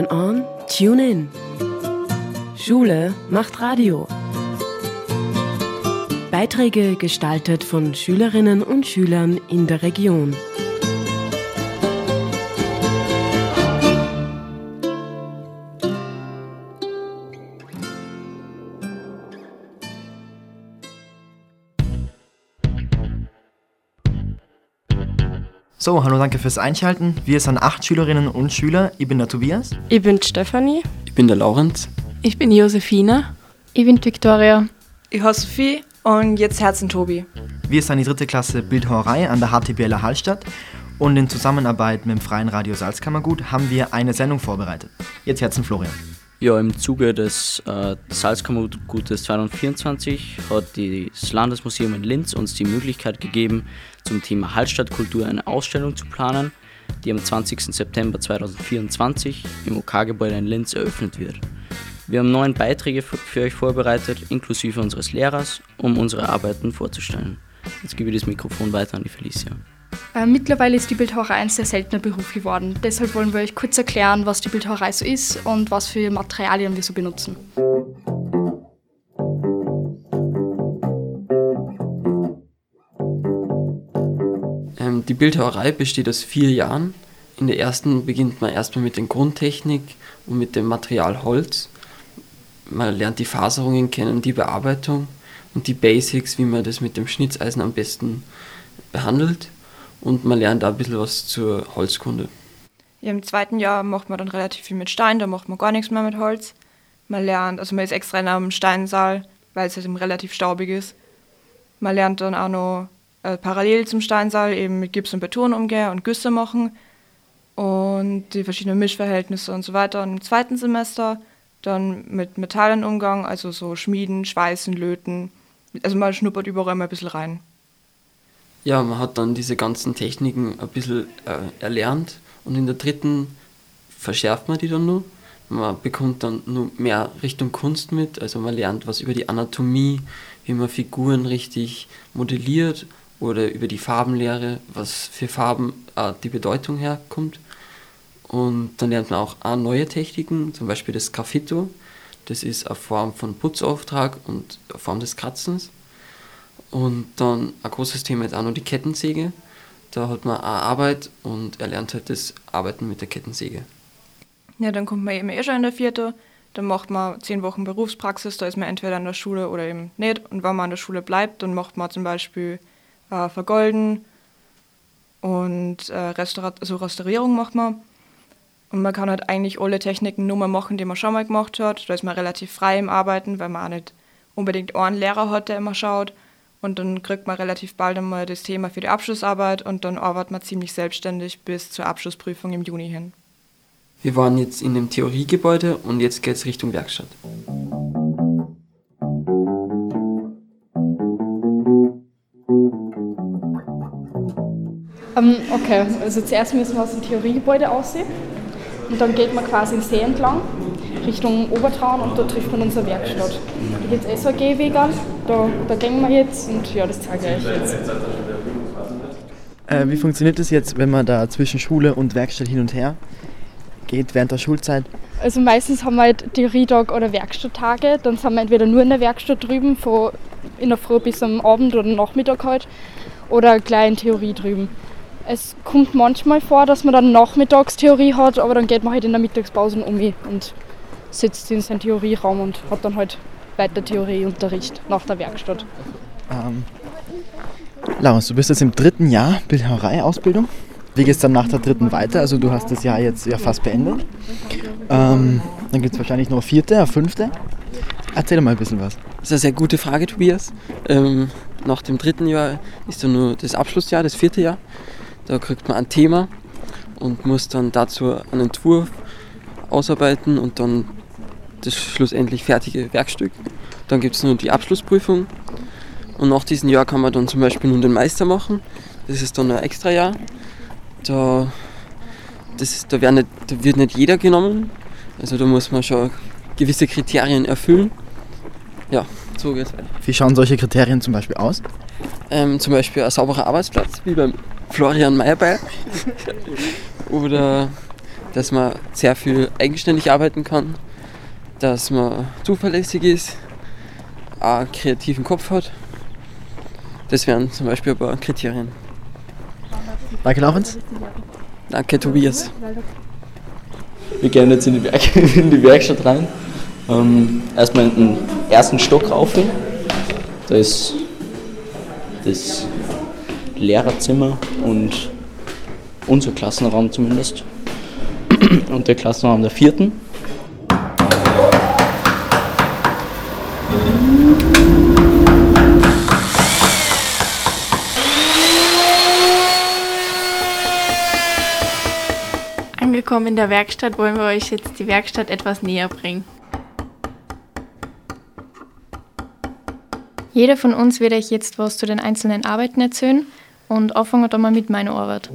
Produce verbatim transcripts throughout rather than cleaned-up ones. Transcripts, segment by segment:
Tune on, tune in. Schule macht Radio. Beiträge gestaltet von Schülerinnen und Schülern in der Region. So, hallo, danke fürs Einschalten. Wir sind acht Schülerinnen und Schüler. Ich bin der Tobias. Ich bin Stefanie. Ich bin der Laurenz. Ich bin Josefina. Ich bin Viktoria. Ich heiße Sophie und jetzt Herzen Tobi. Wir sind die dritte Klasse Bildhauerei an der H T B L Hallstatt und in Zusammenarbeit mit dem Freien Radio Salzkammergut haben wir eine Sendung vorbereitet. Jetzt Herzen Florian. Ja, im Zuge des äh, Salzkammergutes zweitausendvierundzwanzig hat das Landesmuseum in Linz uns die Möglichkeit gegeben, zum Thema Hallstattkultur eine Ausstellung zu planen, die am zwanzigsten September zweitausendvierundzwanzig im O K-Gebäude in Linz eröffnet wird. Wir haben neun Beiträge für, für euch vorbereitet, inklusive unseres Lehrers, um unsere Arbeiten vorzustellen. Jetzt gebe ich das Mikrofon weiter an die Felicia. Äh, mittlerweile ist die Bildhauerei ein sehr seltener Beruf geworden. Deshalb wollen wir euch kurz erklären, was die Bildhauerei so ist und was für Materialien wir so benutzen. Ähm, die Bildhauerei besteht aus vier Jahren. In der ersten beginnt man erstmal mit der Grundtechnik und mit dem Material Holz. Man lernt die Faserungen kennen, die Bearbeitung und die Basics, wie man das mit dem Schnitzeisen am besten behandelt. Und man lernt auch ein bisschen was zur Holzkunde. Ja, im zweiten Jahr macht man dann relativ viel mit Stein, da macht man gar nichts mehr mit Holz. Man lernt, also man ist extra in einem Steinsaal, weil es halt eben relativ staubig ist. Man lernt dann auch noch äh, parallel zum Steinsaal eben mit Gips und Beton umgehen und Güsse machen und die verschiedenen Mischverhältnisse und so weiter. Und im zweiten Semester dann mit Metallen Umgang, also so Schmieden, Schweißen, Löten. Also man schnuppert überall mal ein bisschen rein. Ja, man hat dann diese ganzen Techniken ein bisschen äh, erlernt und in der dritten verschärft man die dann nur. Man bekommt dann nur mehr Richtung Kunst mit, also man lernt was über die Anatomie, wie man Figuren richtig modelliert oder über die Farbenlehre, was für Farben äh, die Bedeutung herkommt. Und dann lernt man auch, auch neue Techniken, zum Beispiel das Graffito, das ist eine Form von Putzauftrag und eine Form des Kratzens. Und dann ein großes Thema ist auch noch die Kettensäge. Da hat man auch Arbeit und er lernt halt das Arbeiten mit der Kettensäge. Ja, dann kommt man eben eh schon in der vierte. Dann macht man zehn Wochen Berufspraxis, da ist man entweder an der Schule oder eben nicht. Und wenn man an der Schule bleibt, dann macht man zum Beispiel äh, Vergolden und äh, Restaura- also Restaurierung macht man. Und man kann halt eigentlich alle Techniken nur mal machen, die man schon mal gemacht hat. Da ist man relativ frei im Arbeiten, weil man auch nicht unbedingt einen Lehrer hat, der immer schaut. Und dann kriegt man relativ bald einmal das Thema für die Abschlussarbeit und dann arbeitet man ziemlich selbstständig bis zur Abschlussprüfung im Juni hin. Wir waren jetzt in dem Theoriegebäude und jetzt geht es Richtung Werkstatt. Ähm, okay, also zuerst müssen wir aus dem Theoriegebäude aussehen und dann geht man quasi den See entlang Richtung Obertraun und da trifft man unsere Werkstatt. Da gibt es eh so einen Gehweg an, da, da gehen wir jetzt und ja, das zeige ich euch jetzt. Äh, wie funktioniert das jetzt, wenn man da zwischen Schule und Werkstatt hin und her geht während der Schulzeit? Also meistens haben wir halt Theorietag oder Werkstatttage, dann sind wir entweder nur in der Werkstatt drüben, von in der Früh bis am Abend oder Nachmittag halt, oder gleich in Theorie drüben. Es kommt manchmal vor, dass man dann Nachmittagstheorie hat, aber dann geht man halt in der Mittagspause um und sitzt in seinem Theorieraum und hat dann halt weiter Theorieunterricht nach der Werkstatt. Ähm, Laurens, du bist jetzt im dritten Jahr Bildhauerei-Ausbildung. Wie geht es dann nach der dritten weiter? Also du hast das Jahr jetzt ja fast beendet. Ähm, dann gibt es wahrscheinlich noch eine vierte, eine fünfte. Erzähl doch mal ein bisschen was. Das ist eine sehr gute Frage, Tobias. Ähm, nach dem dritten Jahr ist dann nur das Abschlussjahr, das vierte Jahr. Da kriegt man ein Thema und muss dann dazu einen Entwurf ausarbeiten und dann das schlussendlich fertige Werkstück. Dann gibt es nur die Abschlussprüfung und nach diesem Jahr kann man dann zum Beispiel nun den Meister machen. Das ist dann ein extra Jahr. Da, das, da, wird nicht, da wird nicht jeder genommen, also da muss man schon gewisse Kriterien erfüllen. Ja, so geht's weiter. Wie schauen solche Kriterien zum Beispiel aus? Ähm, zum Beispiel ein sauberer Arbeitsplatz, wie beim Florian Meyerbeil. Oder dass man sehr viel eigenständig arbeiten kann, dass man zuverlässig ist, einen kreativen Kopf hat. Das wären zum Beispiel ein paar Kriterien. Danke, Laurens. Danke, Tobias. Wir gehen jetzt in die, Werk- in die Werkstatt rein. Ähm, erstmal in den ersten Stock rauf. Da ist das Lehrerzimmer und unser Klassenraum zumindest. Und der Klassenraum der vierten. Angekommen in der Werkstatt wollen wir euch jetzt die Werkstatt etwas näher bringen. Jeder von uns wird euch jetzt was zu den einzelnen Arbeiten erzählen und anfangen wir mal mit meiner Arbeit.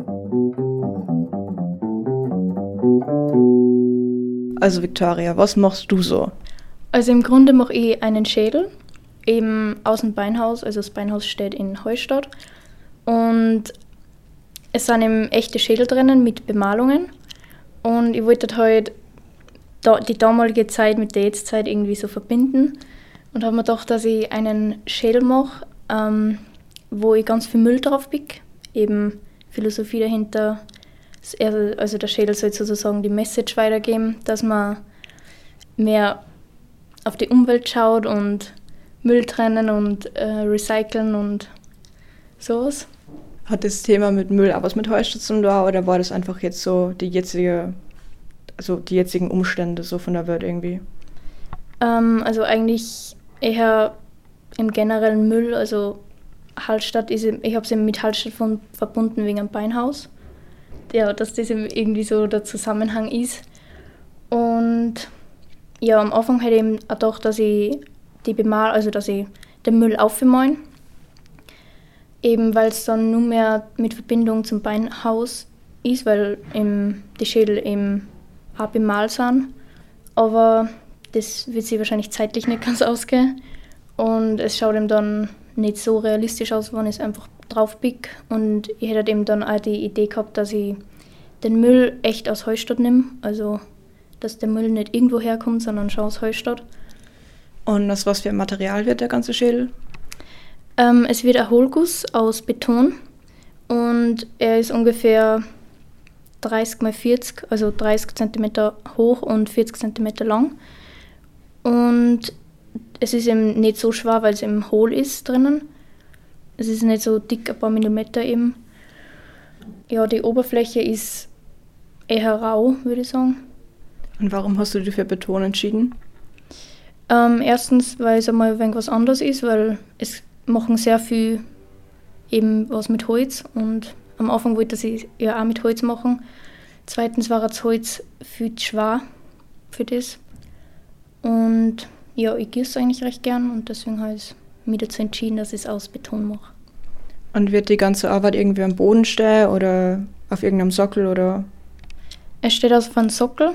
Also Victoria, was machst du so? Also im Grunde mache ich einen Schädel, eben aus dem Beinhaus, also das Beinhaus steht in Heustadt. Und es sind eben echte Schädel drinnen mit Bemalungen. Und ich wollte halt da, die damalige Zeit mit der Jetztzeit irgendwie so verbinden. Und habe mir gedacht, dass ich einen Schädel mache, ähm, wo ich ganz viel Müll drauf pick. Eben Philosophie dahinter. Also der Schädel soll sozusagen die Message weitergeben, dass man mehr auf die Umwelt schaut und Müll trennen und äh, recyceln und sowas. Hat das Thema mit Müll auch was mit Heustadt zu tun oder war das einfach jetzt so die jetzige, also die jetzigen Umstände so von der Welt irgendwie? Ähm, also eigentlich eher im generellen Müll, also Hallstatt ist, ich habe es eben mit Hallstatt von, verbunden wegen einem Beinhaus. Ja, dass das irgendwie so der Zusammenhang ist. Und ja, am Anfang hätte ich eben auch gedacht, dass ich die bemal, also dass ich den Müll aufbemalen. Eben weil es dann nur mehr mit Verbindung zum Beinhaus ist, weil eben die Schädel eben auch bemalt sind. Aber das wird sich wahrscheinlich zeitlich nicht ganz ausgehen. Und es schaut eben dann nicht so realistisch aus, wenn ich es einfach drauf pick. Und ich hätte eben dann auch die Idee gehabt, dass ich den Müll echt aus Heustadt nehme. Also, dass der Müll nicht irgendwo herkommt, sondern schon aus Heustadt. Und aus was für ein Material wird der ganze Schädel? Ähm, es wird ein Hohlguss aus Beton. Und er ist ungefähr dreißig mal vierzig, also dreißig Zentimeter hoch und vierzig Zentimeter lang. Und es ist eben nicht so schwer, weil es eben hohl ist drinnen. Es ist nicht so dick, ein paar Millimeter eben. Ja, die Oberfläche ist eher rau, würde ich sagen. Und warum hast du dich für Beton entschieden? Ähm, erstens, weil es einmal ein wenig was anderes ist, weil es machen sehr viel eben was mit Holz und am Anfang wollte ich ja auch mit Holz machen. Zweitens war das Holz viel zu schwer für das. Und ja, ich gieße eigentlich recht gern und deswegen habe ich mich dazu entschieden, dass ich es aus Beton mache. Und wird die ganze Arbeit irgendwie am Boden stehen oder auf irgendeinem Sockel oder? Es steht auf einem Sockel.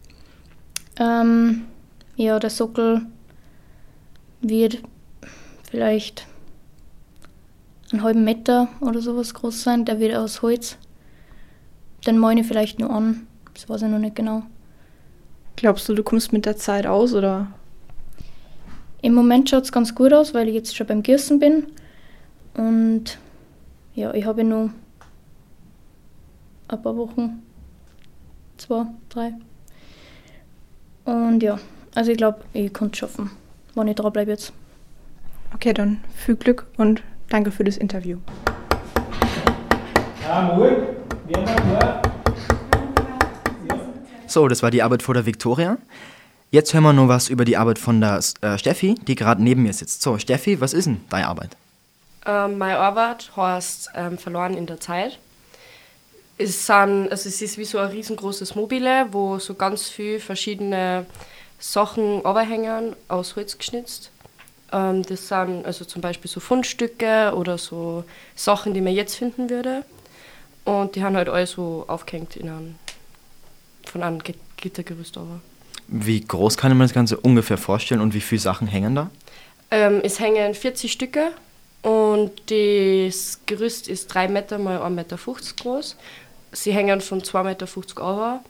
Ähm, ja, der Sockel wird vielleicht einen halben Meter oder sowas groß sein. Der wird aus Holz. Den meine ich vielleicht nur an. Das weiß ich noch nicht genau. Glaubst du, du kommst mit der Zeit aus oder? Im Moment schaut es ganz gut aus, weil ich jetzt schon beim Gießen bin. Und ja, ich habe nur ein paar Wochen, zwei, drei. Und ja, also ich glaube, ich kann es schaffen, wenn ich dran bleibe jetzt. Okay, dann viel Glück und danke für das Interview. So, das war die Arbeit von der Victoria. Jetzt hören wir noch was über die Arbeit von der äh, Steffi, die gerade neben mir sitzt. So, Steffi, was ist denn deine Arbeit? Ähm, meine Arbeit heißt ähm, Verloren in der Zeit. Es, sind, also es ist wie so ein riesengroßes Mobile, wo so ganz viele verschiedene Sachen runterhängen, aus Holz geschnitzt. Ähm, das sind also zum Beispiel so Fundstücke oder so Sachen, die man jetzt finden würde. Und die haben halt alle so aufgehängt in einem, von einem Gittergerüst. Aber. Wie groß kann man das Ganze ungefähr vorstellen und wie viele Sachen hängen da? Ähm, es hängen vierzig Stücke und das Gerüst ist drei Meter mal ein Meter fünfzig groß. sie hängen von zwei Meter fünfzig runter.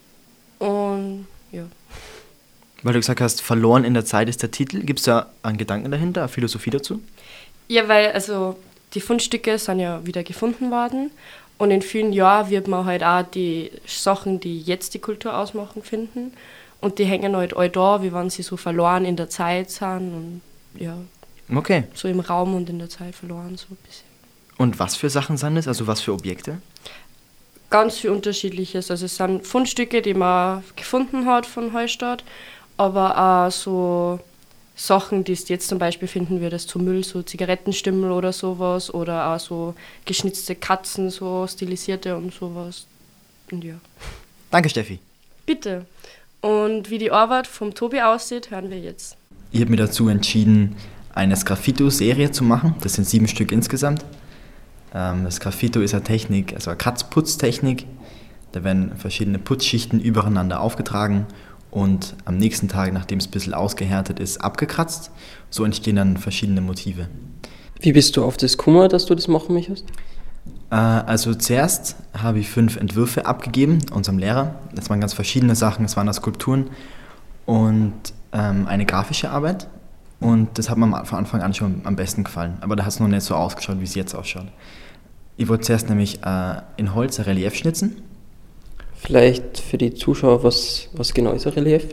Und ja. Weil du gesagt hast, verloren in der Zeit ist der Titel. Gibt es da einen Gedanken dahinter, eine Philosophie dazu? Ja, weil also die Fundstücke sind ja wieder gefunden worden. Und in vielen Jahren wird man halt auch die Sachen, die jetzt die Kultur ausmachen, finden. Und die hängen halt all da, wie wenn sie so verloren in der Zeit sind. Und ja, okay. So im Raum und in der Zeit verloren, so ein bisschen. Und was für Sachen sind es? Also was für Objekte? Ganz viel Unterschiedliches. Also es sind Fundstücke, die man gefunden hat von Heustadt, aber auch so Sachen, die du jetzt zum Beispiel finden würdest, zu Müll, so Zigarettenstümmel oder sowas, oder auch so geschnitzte Katzen, so stilisierte und sowas. Und ja. Danke, Steffi. Bitte. Und wie die Arbeit vom Tobi aussieht, hören wir jetzt. Ich habe mich dazu entschieden, eine Sgraffito-Serie zu machen. Das sind sieben Stück insgesamt. Das Sgraffito ist eine Technik, also eine Kratzputztechnik. Da werden verschiedene Putzschichten übereinander aufgetragen und am nächsten Tag, nachdem es ein bisschen ausgehärtet ist, abgekratzt. So entstehen dann verschiedene Motive. Wie bist du auf das gekommen, dass du das machen möchtest? Also zuerst habe ich fünf Entwürfe abgegeben, unserem Lehrer. Das waren ganz verschiedene Sachen, es waren Skulpturen und ähm, eine grafische Arbeit. Und das hat mir von Anfang an schon am besten gefallen. Aber da hat es noch nicht so ausgeschaut, wie es jetzt ausschaut. Ich wollte zuerst nämlich äh, in Holz ein Relief schnitzen. Vielleicht für die Zuschauer, was, was genau ist ein Relief?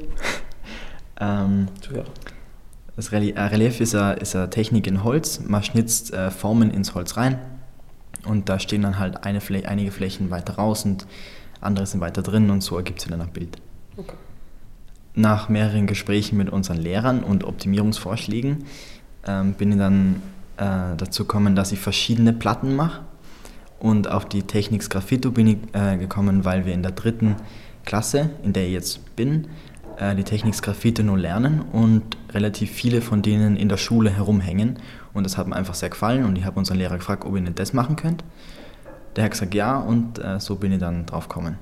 ähm, Zuhörer. Das Relief, ein Relief ist eine, ist eine Technik in Holz. Man schnitzt äh, Formen ins Holz rein und da stehen dann halt eine Flä- einige Flächen weiter raus und andere sind weiter drin und so ergibt sich dann ein Bild. Okay. Nach mehreren Gesprächen mit unseren Lehrern und Optimierungsvorschlägen ähm, bin ich dann äh, dazu gekommen, dass ich verschiedene Platten mache. Und auf die Technik Sgraffito bin ich äh, gekommen, weil wir in der dritten Klasse, in der ich jetzt bin, äh, die Technik Sgraffito nur lernen und relativ viele von denen in der Schule herumhängen. Und das hat mir einfach sehr gefallen und ich habe unseren Lehrer gefragt, ob ich nicht das machen könnte. Der hat gesagt ja und äh, so bin ich dann drauf gekommen.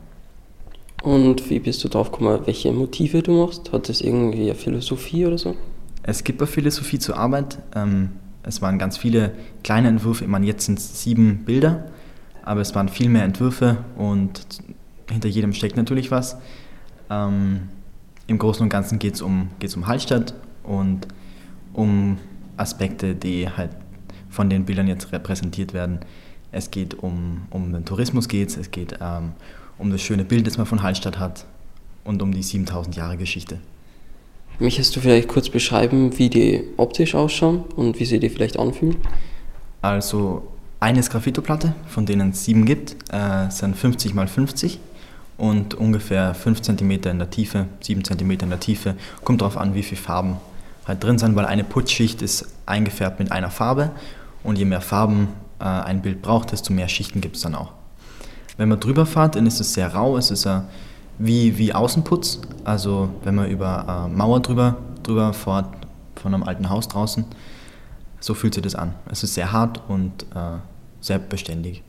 Und wie bist du drauf gekommen, welche Motive du machst? Hat das irgendwie eine Philosophie oder so? Es gibt eine Philosophie zur Arbeit. Ähm, es waren ganz viele kleine Entwürfe. Ich meine, jetzt sind es sieben Bilder, aber es waren viel mehr Entwürfe und hinter jedem steckt natürlich was. Ähm, Im Großen und Ganzen geht es um, geht's um Hallstatt und um Aspekte, die halt von den Bildern jetzt repräsentiert werden. Es geht um, um den Tourismus, geht's. Es geht ähm, um das schöne Bild, das man von Hallstatt hat und um die siebentausend Jahre Geschichte. Möchtest du vielleicht kurz beschreiben, wie die optisch ausschauen und wie sie die vielleicht anfühlen? Also eine Sgraffito-Platte, von denen es sieben gibt, äh, sind fünfzig mal fünfzig und ungefähr fünf Zentimeter in der Tiefe, sieben Zentimeter in der Tiefe. Kommt darauf an, wie viele Farben halt drin sind, weil eine Putzschicht ist eingefärbt mit einer Farbe und je mehr Farben äh, ein Bild braucht, desto mehr Schichten gibt es dann auch. Wenn man drüber fährt, dann ist es sehr rau, es ist uh, wie, wie Außenputz, also wenn man über uh, Mauer drüber, drüber fährt, von einem alten Haus draußen, so fühlt sich das an. Es ist sehr hart und uh, sehr beständig.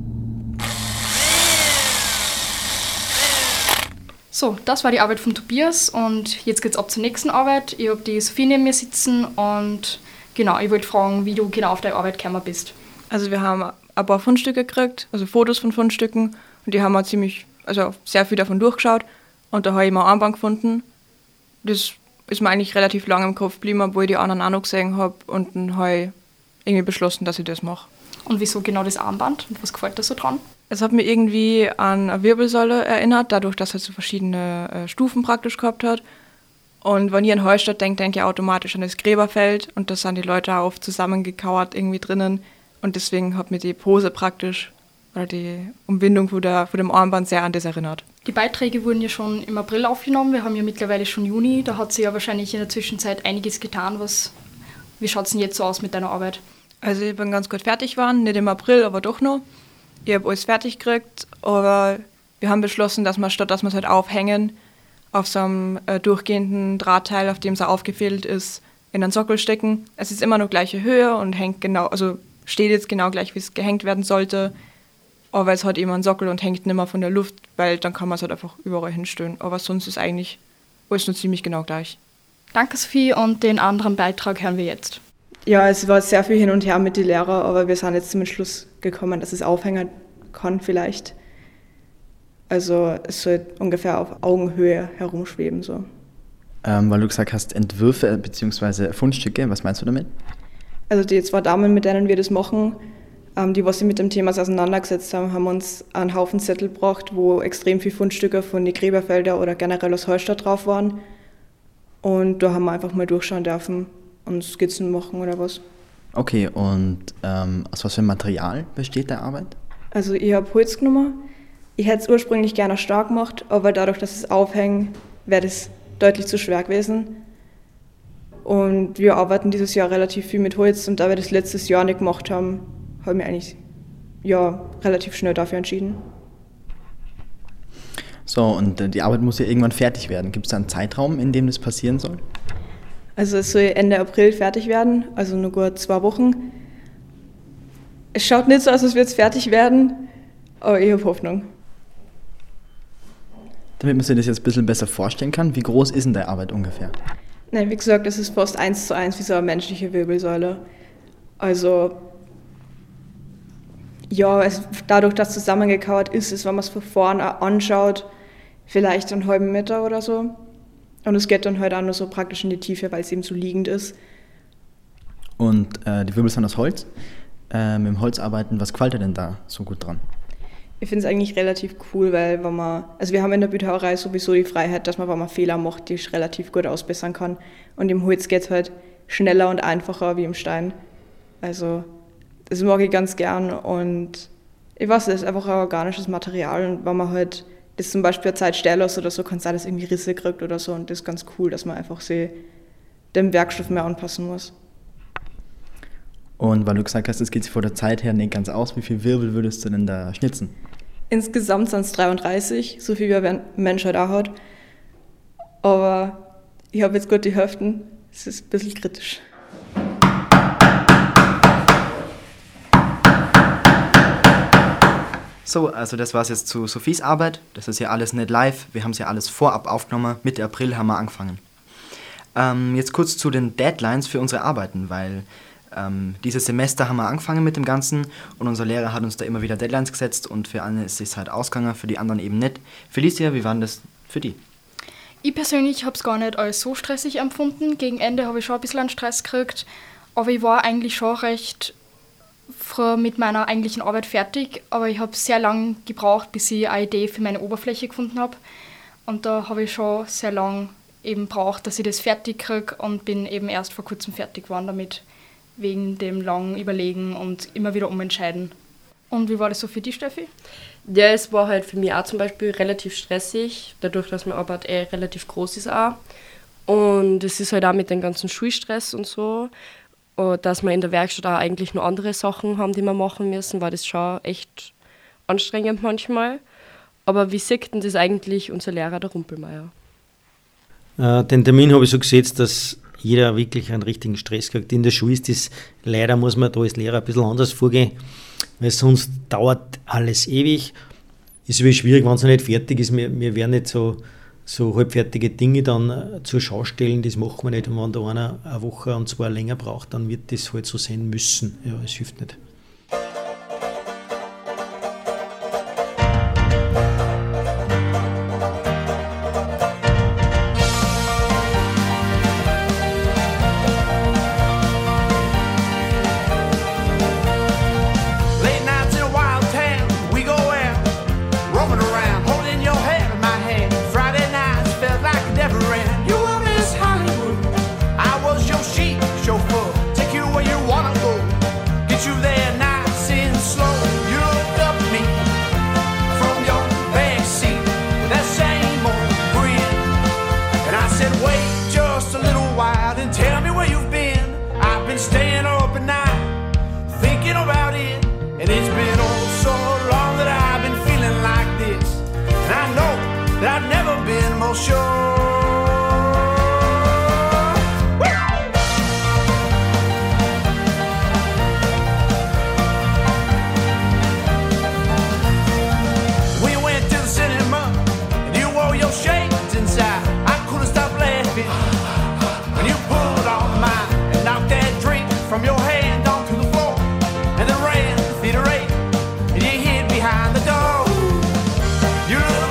So, das war die Arbeit von Tobias und jetzt geht's ab zur nächsten Arbeit. Ich habe die Sophie neben mir sitzen und genau, ich wollte fragen, wie du genau auf deine Arbeit gekommen bist. Also wir haben ein paar Fundstücke gekriegt, also Fotos von Fundstücken und die haben wir ziemlich, also sehr viel davon durchgeschaut und da habe ich mal ein Armband gefunden. Das ist mir eigentlich relativ lange im Kopf geblieben, obwohl ich die anderen auch noch gesehen habe und dann habe ich irgendwie beschlossen, dass ich das mache. Und wieso genau das Armband und was gefällt dir so dran? Es hat mir irgendwie an eine Wirbelsäule erinnert, dadurch, dass es so verschiedene äh, Stufen praktisch gehabt hat. Und wenn ich an Heustadt denke, denke ich automatisch an das Gräberfeld und da sind die Leute auch oft zusammengekauert irgendwie drinnen. Und deswegen hat mir die Pose praktisch oder die Umwindung von, der, von dem Armband sehr an das erinnert. Die Beiträge wurden ja schon im April aufgenommen. Wir haben ja mittlerweile schon Juni. Da hat sich ja wahrscheinlich in der Zwischenzeit einiges getan. Was, wie schaut es denn jetzt so aus mit deiner Arbeit? Also ich bin ganz gut fertig geworden, nicht im April, aber doch noch. Ich habe alles fertig gekriegt, aber wir haben beschlossen, dass wir statt dass wir es halt aufhängen, auf so einem äh, durchgehenden Drahtteil, auf dem es aufgefädelt ist, in einen Sockel stecken. Es ist immer noch gleiche Höhe und hängt genau, also steht jetzt genau gleich, wie es gehängt werden sollte. Aber es hat immer einen Sockel und hängt nicht mehr von der Luft, weil dann kann man es halt einfach überall hinstellen. Aber sonst ist eigentlich alles nur ziemlich genau gleich. Danke, Sophie, und den anderen Beitrag hören wir jetzt. Ja, es war sehr viel hin und her mit den Lehrern, aber wir sind jetzt zum Entschluss gekommen, dass es aufhängen kann vielleicht. Also es soll ungefähr auf Augenhöhe herumschweben. So. Ähm, weil du gesagt hast, Entwürfe bzw. Fundstücke, was meinst du damit? Also die zwei Damen, mit denen wir das machen, ähm, die, was sich mit dem Thema auseinandergesetzt haben, haben uns einen Haufen Zettel gebracht, wo extrem viele Fundstücke von den Gräberfelder oder generell aus Hallstatt drauf waren. Und da haben wir einfach mal durchschauen dürfen und Skizzen machen oder was. Okay, und ähm, aus was für einem Material besteht der Arbeit? Also ich habe Holz genommen. Ich hätte es ursprünglich gerne stark gemacht, aber dadurch, dass es aufhängt, wäre das deutlich zu schwer gewesen. Und wir arbeiten dieses Jahr relativ viel mit Holz und da wir das letztes Jahr nicht gemacht haben, haben wir eigentlich ja, relativ schnell dafür entschieden. So, und die Arbeit muss ja irgendwann fertig werden. Gibt es da einen Zeitraum, in dem das passieren soll? Also es soll Ende April fertig werden, also nur gut zwei Wochen. Es schaut nicht so aus, als würde es fertig werden, aber ich habe Hoffnung. Damit man sich das jetzt ein bisschen besser vorstellen kann, wie groß ist denn die Arbeit ungefähr? Nein, wie gesagt, es ist fast eins zu eins wie so eine menschliche Wirbelsäule. Also, ja, es, dadurch, dass es zusammengekauert ist, ist, wenn man es von vorne anschaut, vielleicht einen halben Meter oder so. Und es geht dann halt auch nur so praktisch in die Tiefe, weil es eben so liegend ist. Und äh, die Wirbel sind aus Holz. Äh, mit dem Holz arbeiten, was gefällt dir denn da so gut dran? Ich finde es eigentlich relativ cool, weil wenn man, also wir haben in der Bildhauerei sowieso die Freiheit, dass man, wenn man Fehler macht, die relativ gut ausbessern kann. Und im Holz geht es halt schneller und einfacher wie im Stein. Also das mag ich ganz gern und ich weiß, es ist einfach ein organisches Material und wenn man halt das zum Beispiel eine Zeit stehen lässt oder so, kann es sein, dass irgendwie Risse kriegt oder so und das ist ganz cool, dass man einfach sich dem Werkstoff mehr anpassen muss. Und weil du gesagt hast, es geht sich vor der Zeit her nicht ganz aus, wie viel Wirbel würdest du denn da schnitzen? Insgesamt sind es dreiunddreißig, so viel wie ein Mensch halt auch hat. Aber ich habe jetzt gut die Hälften, es ist ein bisschen kritisch. So, also das war es jetzt zu Sophies Arbeit. Das ist ja alles nicht live, wir haben es ja alles vorab aufgenommen. Mitte April haben wir angefangen. Ähm, jetzt kurz zu den Deadlines für unsere Arbeiten, weil ähm, dieses Semester haben wir angefangen mit dem Ganzen und unser Lehrer hat uns da immer wieder Deadlines gesetzt und für eine ist es halt ausgegangen, für die anderen eben nicht. Felicia, wie war denn das für die? Ich persönlich habe es gar nicht als so stressig empfunden. Gegen Ende habe ich schon ein bisschen einen Stress gekriegt, aber ich war eigentlich schon recht früh mit meiner eigentlichen Arbeit fertig, aber ich habe sehr lange gebraucht, bis ich eine Idee für meine Oberfläche gefunden habe. Und da habe ich schon sehr lange eben braucht, dass ich das fertig kriege und bin eben erst vor kurzem fertig geworden damit, wegen dem langen Überlegen und immer wieder umentscheiden. Und wie war das so für dich, Steffi? Ja, es war halt für mich auch zum Beispiel relativ stressig, dadurch, dass meine Arbeit eh relativ groß ist auch. Und es ist halt auch mit dem ganzen Schulstress und so, dass wir in der Werkstatt auch eigentlich nur andere Sachen haben, die wir machen müssen, war das schon echt anstrengend manchmal. Aber wie sieht denn das eigentlich unser Lehrer, der Rumpelmeier? Äh, den Termin habe ich so gesetzt, dass jeder wirklich einen richtigen Stress kriegt. In der Schule ist das, leider muss man da als Lehrer ein bisschen anders vorgehen, weil sonst dauert alles ewig. Ist wirklich schwierig, wenn es noch nicht fertig ist. Wir, wir werden nicht so, so halbfertige Dinge dann äh, zur Schau stellen, das machen wir nicht. Und wenn da einer eine Woche und zwei länger braucht, dann wird das halt so sein müssen. Ja, es hilft nicht. You look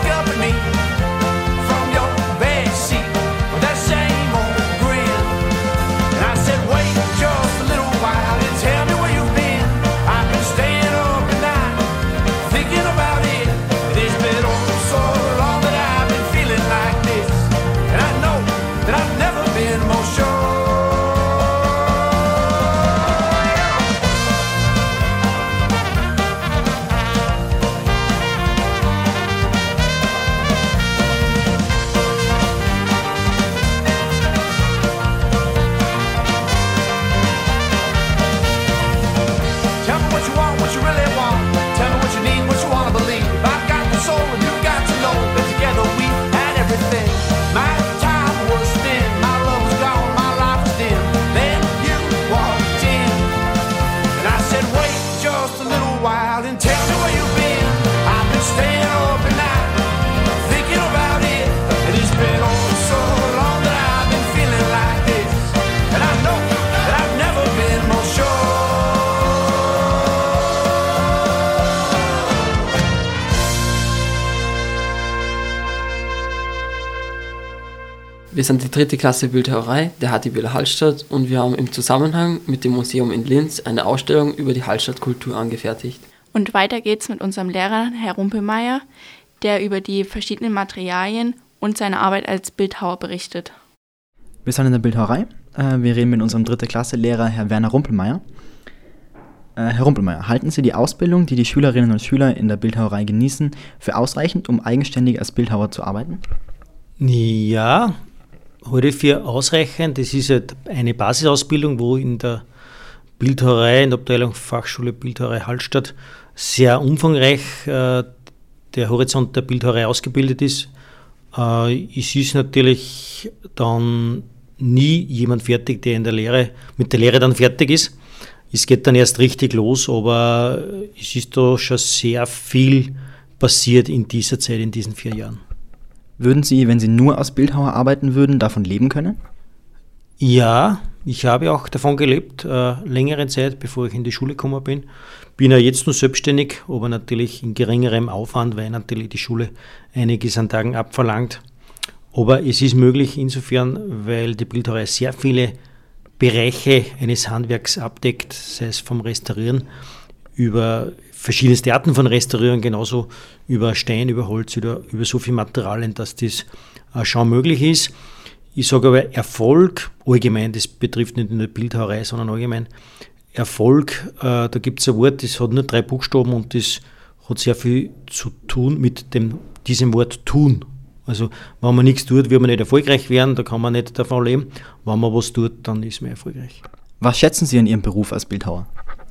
Wir sind die dritte Klasse Bildhauerei der H T B L Hallstatt und wir haben im Zusammenhang mit dem Museum in Linz eine Ausstellung über die Hallstatt-Kultur angefertigt. Und weiter geht's mit unserem Lehrer, Herr Rumpelmeier, der über die verschiedenen Materialien und seine Arbeit als Bildhauer berichtet. Wir sind in der Bildhauerei. Wir reden mit unserem dritte Klasse Lehrer, Herr Werner Rumpelmeier. Herr Rumpelmeier, halten Sie die Ausbildung, die die Schülerinnen und Schüler in der Bildhauerei genießen, für ausreichend, um eigenständig als Bildhauer zu arbeiten? Ja, halte ich für ausreichend. Das ist halt eine Basisausbildung, wo in der Bildhauerei, in der Abteilung Fachschule Bildhauerei Hallstatt sehr umfangreich äh, der Horizont der Bildhauerei ausgebildet ist. Äh, es ist natürlich dann nie jemand fertig, der in der Lehre, mit der Lehre dann fertig ist. Es geht dann erst richtig los, aber es ist da schon sehr viel passiert in dieser Zeit, in diesen vier Jahren. Würden Sie, wenn Sie nur als Bildhauer arbeiten würden, davon leben können? Ja, ich habe auch davon gelebt, äh, längere Zeit, bevor ich in die Schule gekommen bin. Bin ja jetzt nur selbstständig, aber natürlich in geringerem Aufwand, weil natürlich die Schule einiges an Tagen abverlangt. Aber es ist möglich insofern, weil die Bildhauerei sehr viele Bereiche eines Handwerks abdeckt, sei es vom Restaurieren über verschiedenste Arten von Restaurieren, genauso über Stein, über Holz, über, über so viele Materialien, dass das äh, schon möglich ist. Ich sage aber Erfolg, allgemein, das betrifft nicht nur die Bildhauerei, sondern allgemein Erfolg, äh, da gibt es ein Wort, das hat nur drei Buchstaben und das hat sehr viel zu tun mit dem, diesem Wort tun. Also wenn man nichts tut, wird man nicht erfolgreich werden, da kann man nicht davon leben. Wenn man was tut, dann ist man erfolgreich. Was schätzen Sie an Ihrem Beruf als Bildhauer?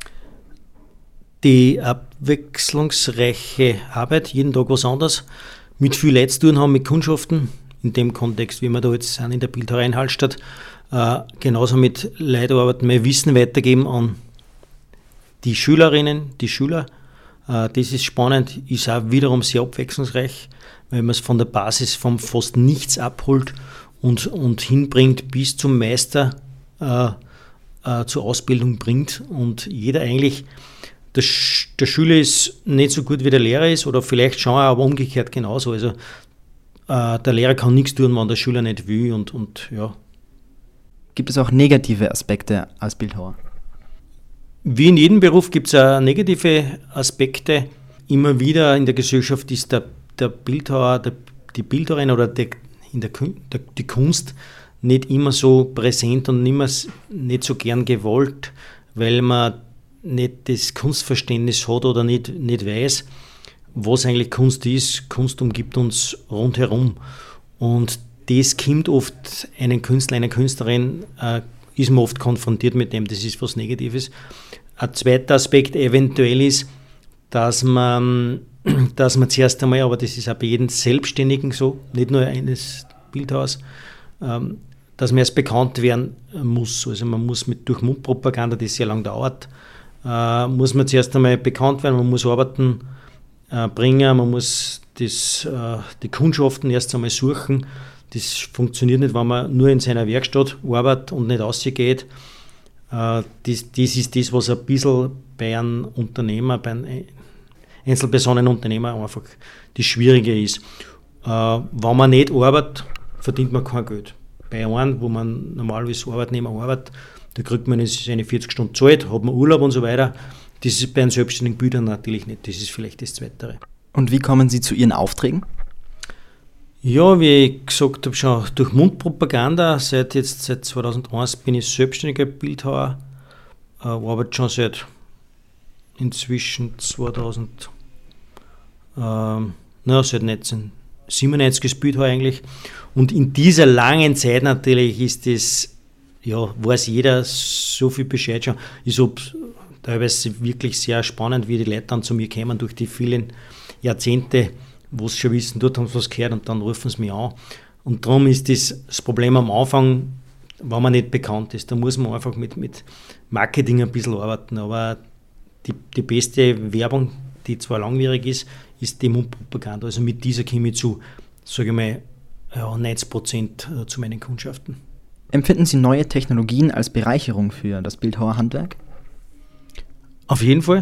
Die abwechslungsreiche Arbeit, jeden Tag was anderes, mit viel Leid zu tun haben, mit Kundschaften, in dem Kontext, wie wir da jetzt sind in der Bildhauerei in Hallstatt, äh, genauso mit Leuten arbeiten, mein Wissen weitergeben an die Schülerinnen, die Schüler. Äh, das ist spannend, ist auch wiederum sehr abwechslungsreich, weil man es von der Basis von fast nichts abholt und, und hinbringt bis zum Meister äh, äh, zur Ausbildung bringt und jeder eigentlich, der, Sch- der Schüler ist nicht so gut wie der Lehrer ist oder vielleicht schon, aber umgekehrt genauso. Also äh, der Lehrer kann nichts tun, wenn der Schüler nicht will und, und ja. Gibt es auch negative Aspekte als Bildhauer? Wie in jedem Beruf gibt es auch negative Aspekte. Immer wieder in der Gesellschaft ist der der Bildhauer, der, die Bildhauerin oder der, in der, der, die Kunst nicht immer so präsent und nicht, mehr, nicht so gern gewollt, weil man nicht das Kunstverständnis hat oder nicht, nicht weiß, was eigentlich Kunst ist. Kunst umgibt uns rundherum und das kommt oft einen Künstler, einer Künstlerin, äh, ist man oft konfrontiert mit dem, das ist was Negatives. Ein zweiter Aspekt eventuell ist, dass man dass man zuerst einmal, aber das ist auch bei jedem Selbstständigen so, nicht nur eines Bildhauers, ähm, dass man erst bekannt werden muss. Also man muss mit durch Mundpropaganda, die sehr lange dauert, äh, muss man zuerst einmal bekannt werden, man muss Arbeiten äh, bringen, man muss das, äh, die Kundschaften erst einmal suchen. Das funktioniert nicht, wenn man nur in seiner Werkstatt arbeitet und nicht rausgeht. Äh, das, das ist das, was ein bisschen bei einem Unternehmer, bei einem Einzelpersonenunternehmer einfach das Schwierige ist. Äh, wenn man nicht arbeitet, verdient man kein Geld. Bei einem, wo man normalerweise Arbeitnehmer arbeitet, da kriegt man seine vierzig Stunden Zeit, hat man Urlaub und so weiter. Das ist bei einem selbstständigen Bildhauer natürlich nicht. Das ist vielleicht das Zweite. Und wie kommen Sie zu Ihren Aufträgen? Ja, wie ich gesagt habe, schon durch Mundpropaganda. Seit jetzt seit zweitausendeins bin ich selbstständiger Bildhauer. Äh, arbeite schon seit inzwischen zweitausend Ähm, na, seit neunzehnhundertsiebenundneunzig als Bildhauer eigentlich. Und in dieser langen Zeit natürlich ist das, ja, weiß jeder so viel Bescheid schon. Ist teilweise wirklich sehr spannend, wie die Leute dann zu mir kommen durch die vielen Jahrzehnte, wo sie schon wissen, dort haben sie was gehört und dann rufen sie mich an. Und darum ist das, das Problem am Anfang, wenn man nicht bekannt ist, da muss man einfach mit, mit Marketing ein bisschen arbeiten. Aber die, die beste Werbung, die zwar langwierig ist, ist die Mundpropaganda. Also mit dieser komme ich zu, sage ich mal, ja, neunzig Prozent zu meinen Kundschaften. Empfinden Sie neue Technologien als Bereicherung für das Bildhauerhandwerk? Auf jeden Fall.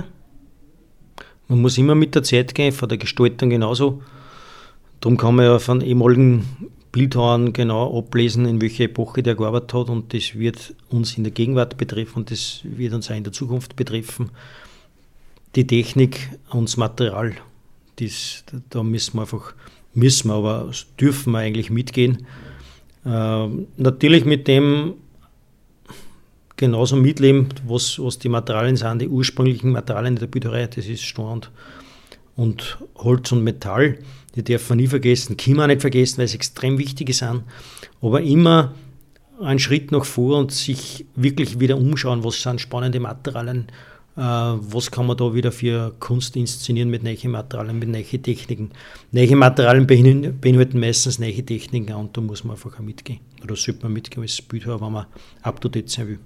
Man muss immer mit der Zeit gehen, von der Gestaltung genauso. Darum kann man ja von ehemaligen Bildhauern genau ablesen, in welcher Epoche der gearbeitet hat, und das wird uns in der Gegenwart betreffen und das wird uns auch in der Zukunft betreffen. Die Technik und das Material, das, da müssen wir einfach, müssen wir, aber dürfen wir eigentlich mitgehen. Äh, natürlich mit dem genauso mitleben, was, was die Materialien sind, die ursprünglichen Materialien der Bildhauerei, das ist Stein und, und Holz und Metall. Die darf man nie vergessen, können wir auch nicht vergessen, weil es extrem wichtige sind. Aber immer einen Schritt nach vor und sich wirklich wieder umschauen, was sind spannende Materialien, äh, was kann man da wieder für Kunst inszenieren mit neuen Materialien, mit neuen Techniken. Neue Materialien beinhalten meistens neue Techniken und da muss man einfach auch mitgehen. Oder sollte man mitgehen als Bildhauer, wenn man up to date sein will.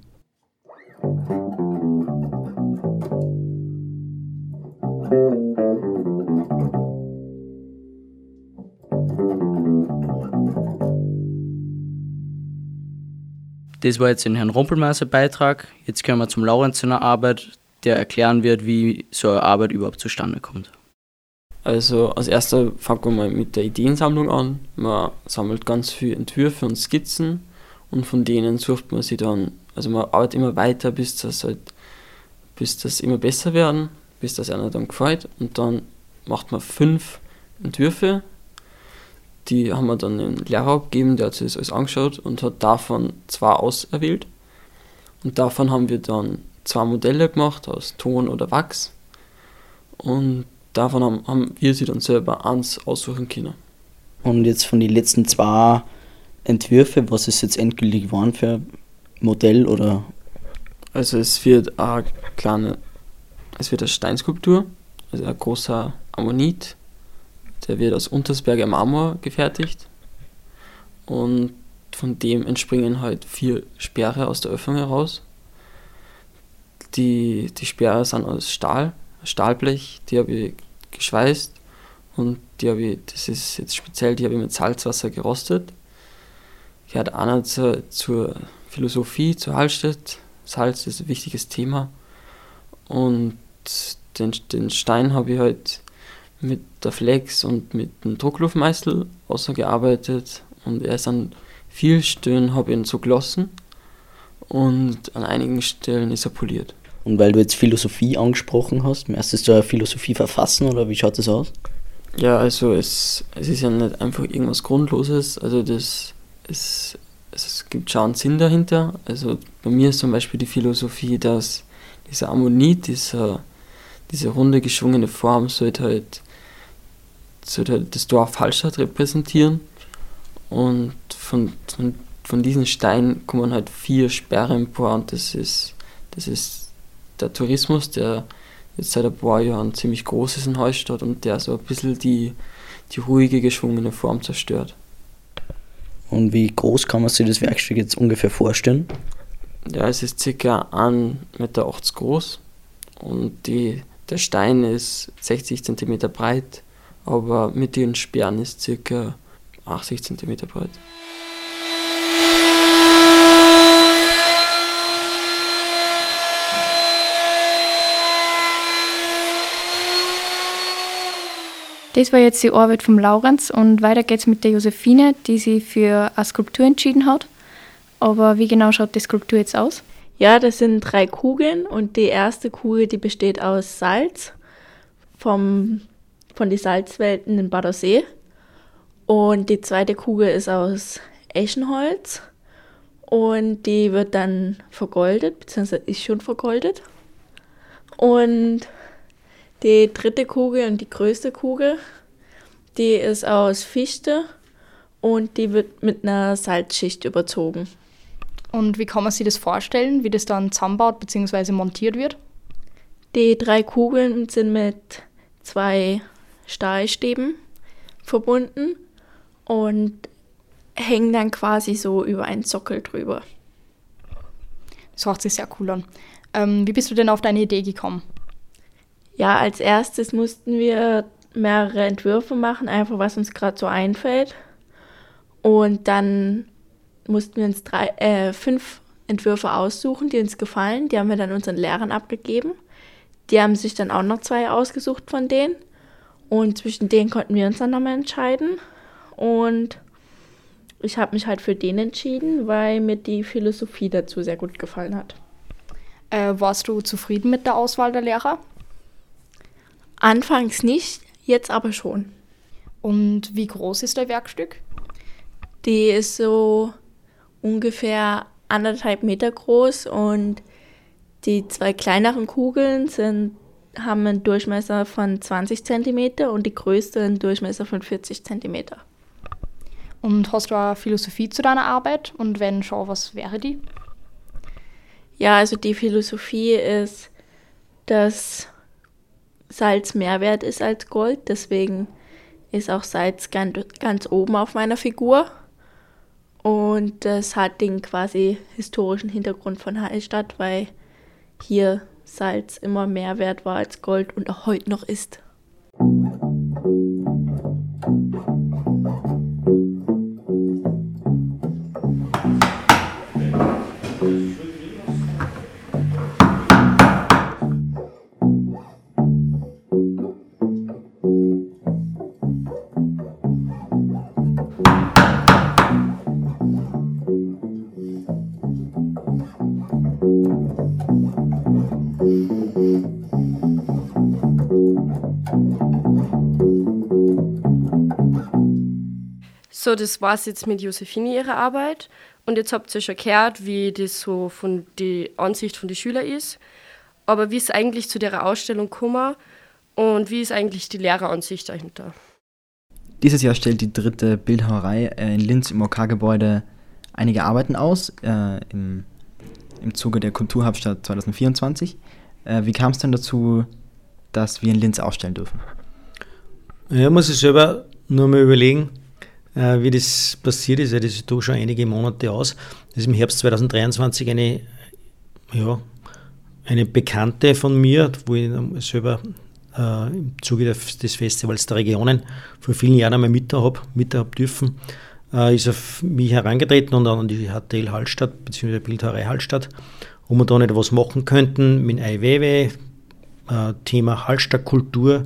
Das war jetzt in Herrn Rumpelmeier Beitrag. Jetzt kommen wir zum Laurenz seiner Arbeit, der erklären wird, wie so eine Arbeit überhaupt zustande kommt. Also als erster fangen wir mal mit der Ideensammlung an. Man sammelt ganz viele Entwürfe und Skizzen und von denen sucht man sie dann, also man arbeitet immer weiter, bis das halt, bis das immer besser werden, bis das einer dann gefällt, und dann macht man fünf Entwürfe. Die haben wir dann den Lehrer abgegeben, der hat sich das alles angeschaut und hat davon zwei auserwählt. Und davon haben wir dann zwei Modelle gemacht aus Ton oder Wachs. Und davon haben, haben wir sie dann selber eins aussuchen können. Und jetzt von den letzten zwei Entwürfe, was ist jetzt endgültig geworden für ein Modell oder? Also es wird eine kleine, es wird eine Steinskulptur, also ein großer Ammonit. Der wird aus Untersberger Marmor gefertigt und von dem entspringen halt vier Sperre aus der Öffnung heraus. Die, die Sperre sind aus Stahl, Stahlblech, die habe ich geschweißt und die habe ich, das ist jetzt speziell, die habe ich mit Salzwasser gerostet. Gehört einer zur, zur Philosophie, zur Hallstatt. Salz ist ein wichtiges Thema und den, den Stein habe ich halt mit der Flex und mit dem Druckluftmeißel ausgearbeitet und er ist an vielen Stellen habe ich ihn so glossen und an einigen Stellen ist er poliert. Und weil du jetzt Philosophie angesprochen hast, möchtest du eine Philosophie verfassen oder wie schaut das aus? Ja, also es, es ist ja nicht einfach irgendwas Grundloses, also das ist, es gibt schon einen Sinn dahinter. Also bei mir ist zum Beispiel die Philosophie, dass dieser Ammonit, dieser, diese runde geschwungene Form sollte halt sollte halt das Dorf Hallstatt repräsentieren und von, von, von diesen Steinen kommen halt vier Sperren empor und das ist, das ist der Tourismus, der jetzt seit ein paar Jahren ziemlich groß ist in Hallstatt und der so ein bisschen die, die ruhige, geschwungene Form zerstört. Und wie groß kann man sich das Werkstück jetzt ungefähr vorstellen? Ja, es ist ca. eins Komma achtzig Meter groß und die, der Stein ist sechzig Zentimeter breit, aber mit den Sperren ist ca. achtzig Zentimeter breit. Das war jetzt die Arbeit vom Laurenz und weiter geht's mit der Josephine, die sich für eine Skulptur entschieden hat. Aber wie genau schaut die Skulptur jetzt aus? Ja, das sind drei Kugeln und die erste Kugel, die besteht aus Salz vom, von den Salzwelten in Badersee. Und die zweite Kugel ist aus Eschenholz und die wird dann vergoldet, beziehungsweise ist schon vergoldet. Und die dritte Kugel und die größte Kugel, die ist aus Fichte und die wird mit einer Salzschicht überzogen. Und wie kann man sich das vorstellen, wie das dann zusammenbaut bzw. montiert wird? Die drei Kugeln sind mit zwei Stahlstäben verbunden und hängen dann quasi so über einen Sockel drüber. Das hört sich sehr cool an. Ähm, wie bist du denn auf deine Idee gekommen? Ja, als erstes mussten wir mehrere Entwürfe machen, einfach was uns gerade so einfällt. Und dann mussten wir uns drei, äh, fünf Entwürfe aussuchen, die uns gefallen. Die haben wir dann unseren Lehrern abgegeben. Die haben sich dann auch noch zwei ausgesucht von denen. Und zwischen denen konnten wir uns dann nochmal entscheiden. Und ich habe mich halt für den entschieden, weil mir die Philosophie dazu sehr gut gefallen hat. Äh, warst du zufrieden mit der Auswahl der Lehrer? Anfangs nicht, jetzt aber schon. Und wie groß ist dein Werkstück? Die ist so ungefähr anderthalb Meter groß und die zwei kleineren Kugeln sind, haben einen Durchmesser von zwanzig Zentimeter und die größte einen Durchmesser von vierzig Zentimeter. Und hast du eine Philosophie zu deiner Arbeit? Und wenn schon, was wäre die? Ja, also die Philosophie ist, dass Salz mehr wert ist als Gold. Deswegen ist auch Salz ganz, ganz oben auf meiner Figur. Und das hat den quasi historischen Hintergrund von Hallstatt, weil hier Salz immer mehr wert war als Gold und auch heute noch ist. So, das war's jetzt mit Josephine, ihre Arbeit. Und jetzt habt ihr schon gehört, wie das so von die Ansicht von den Schülern ist. Aber wie ist eigentlich zu der Ausstellung gekommen und wie ist eigentlich die Lehreransicht dahinter? Dieses Jahr stellt die dritte Bildhauerei in Linz im O K-Gebäude einige Arbeiten aus, äh, im, im Zuge der Kulturhauptstadt zwanzig vierundzwanzig. Äh, wie kam es denn dazu, dass wir in Linz ausstellen dürfen? Ja, muss ich selber nur mal überlegen, äh, wie das passiert ist. Ja, das ist doch schon einige Monate aus. Das ist im Herbst zwanzig dreiundzwanzig eine, ja, eine Bekannte von mir, wo ich selber äh, im Zuge des Festivals der Regionen vor vielen Jahren einmal mit habe, mit habe dürfen, äh, ist auf mich herangetreten und an die H T L Hallstatt, beziehungsweise Bildhauerei Hallstatt, ob wir da nicht was machen könnten mit I W W, äh, Thema Hallstatt-Kultur.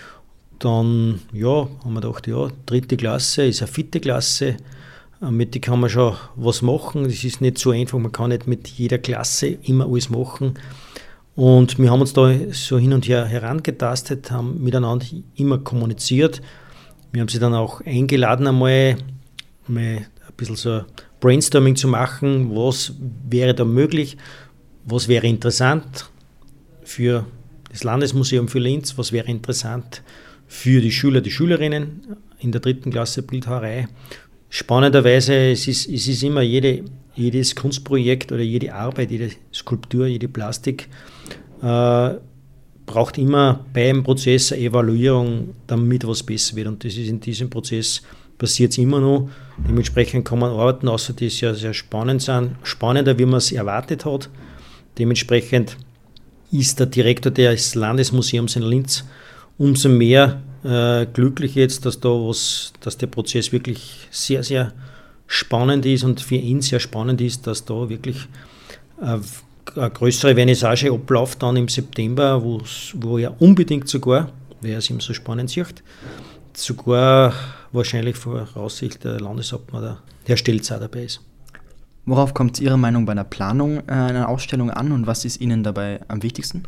Dann ja, haben wir gedacht, ja, dritte Klasse ist eine fitte Klasse, mit der kann man schon was machen. Das ist nicht so einfach, man kann nicht mit jeder Klasse immer alles machen. Und wir haben uns da so hin und her herangetastet, haben miteinander immer kommuniziert. Wir haben sie dann auch eingeladen, einmal, mal ein bisschen so Brainstorming zu machen, was wäre da möglich, was wäre interessant für das Landesmuseum für Linz, was wäre interessant für die Schüler, die Schülerinnen in der dritten Klasse Bildhauerei. Spannenderweise, es ist, es ist immer jede, jedes Kunstprojekt oder jede Arbeit, jede Skulptur, jede Plastik äh, braucht immer beim Prozess eine Evaluierung, damit was besser wird. Und das ist in diesem Prozess passiert es immer noch. Dementsprechend kann man arbeiten, außer die sehr, sehr spannend sind, spannender, wie man es erwartet hat. Dementsprechend ist der Direktor des Landesmuseums in Linz umso mehr äh, glücklich jetzt, dass da was, dass der Prozess wirklich sehr, sehr spannend ist und für ihn sehr spannend ist, dass da wirklich äh, eine größere Vernissage abläuft dann im September, wo er unbedingt sogar, wer es ihm so spannend sieht, sogar wahrscheinlich voraussichtlich der Landeshauptmann, der Herr Stelz, auch dabei ist. Worauf kommt es Ihrer Meinung bei der Planung äh, einer Ausstellung an und was ist Ihnen dabei am wichtigsten?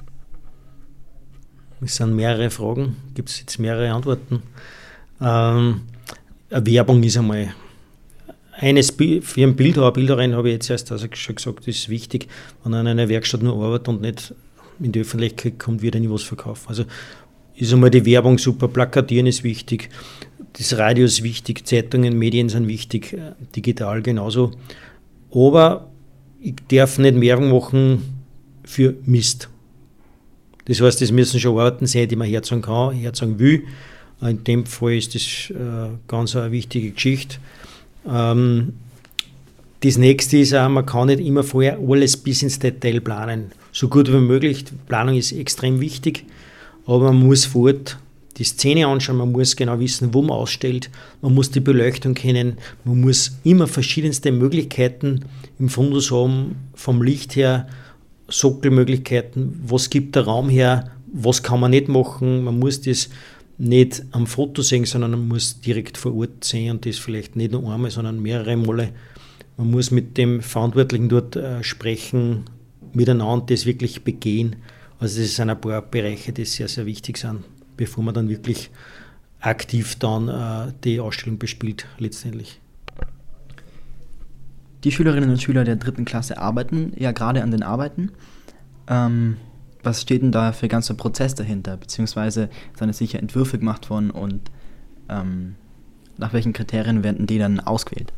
Es sind mehrere Fragen, gibt es jetzt mehrere Antworten. Ähm, Werbung ist einmal eines für einen Bildhauer, Bildhauerin habe ich jetzt erst also schon gesagt, das ist wichtig, wenn er in einer Werkstatt nur arbeitet und nicht in die Öffentlichkeit kommt, wird er nie was verkaufen. Also ist einmal die Werbung super, Plakatieren ist wichtig, das Radio ist wichtig, Zeitungen, Medien sind wichtig, digital genauso. Aber ich darf nicht Werbung machen für Mist. Das heißt, es müssen schon Orten sein, die man herzagen kann, herzagen will. In dem Fall ist das äh, ganz eine wichtige Geschichte. Ähm, das nächste ist auch, man kann nicht immer vorher alles bis ins Detail planen. So gut wie möglich. Planung ist extrem wichtig, aber man muss vor Ort die Szene anschauen, man muss genau wissen, wo man ausstellt, man muss die Beleuchtung kennen, man muss immer verschiedenste Möglichkeiten im Fundus haben, vom Licht her, Sockelmöglichkeiten, was gibt der Raum her, was kann man nicht machen, man muss das nicht am Foto sehen, sondern man muss direkt vor Ort sehen und das vielleicht nicht nur einmal, sondern mehrere Male. Man muss mit dem Verantwortlichen dort äh, sprechen, miteinander das wirklich begehen. Also das sind ein paar Bereiche, die sehr, sehr wichtig sind, bevor man dann wirklich aktiv dann äh, die Ausstellung bespielt letztendlich. Die Schülerinnen und Schüler der dritten Klasse arbeiten ja gerade an den Arbeiten. Ähm, was steht denn da für ein ganzer Prozess dahinter? Beziehungsweise sind es sicher Entwürfe gemacht worden und ähm, nach welchen Kriterien werden die dann ausgewählt?